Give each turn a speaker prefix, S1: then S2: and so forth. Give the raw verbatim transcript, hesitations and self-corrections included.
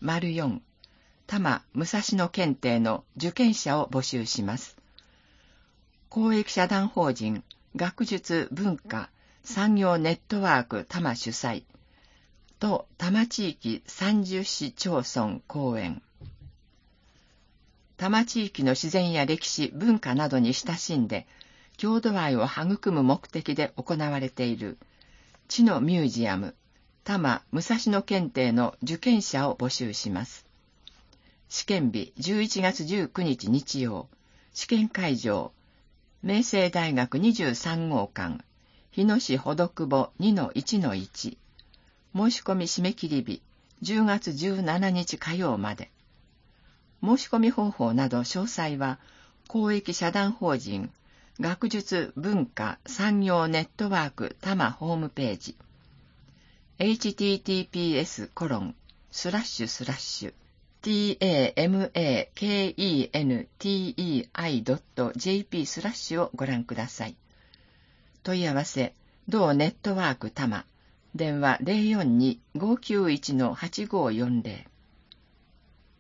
S1: よん 多摩武蔵野検定の受験者を募集します。公益社団法人学術文化産業ネットワーク多摩主催と多摩地域さんじゅっ市町村講演。多摩地域の自然や歴史文化などに親しんで郷土愛を育む目的で行われている知のミュージアム多摩武蔵野検定の受験者を募集します。試験日じゅういちがつじゅうくにち日曜。試験会場明星大学にじゅうさんごうかん日野市ほどくぼ にのいちのいち。申し込み締め切り日じゅうがつじゅうしちにち火曜まで。申し込み方法など詳細は公益社団法人学術文化産業ネットワーク多摩ホームページ エイチティーティーピーエスコロンスラッシュスラッシュ タマケンテドットジェーピー スラッシュをご覧ください。問い合わせ同ネットワーク多摩電話 ゼロよんに ごきゅういちのはちごよんゼロ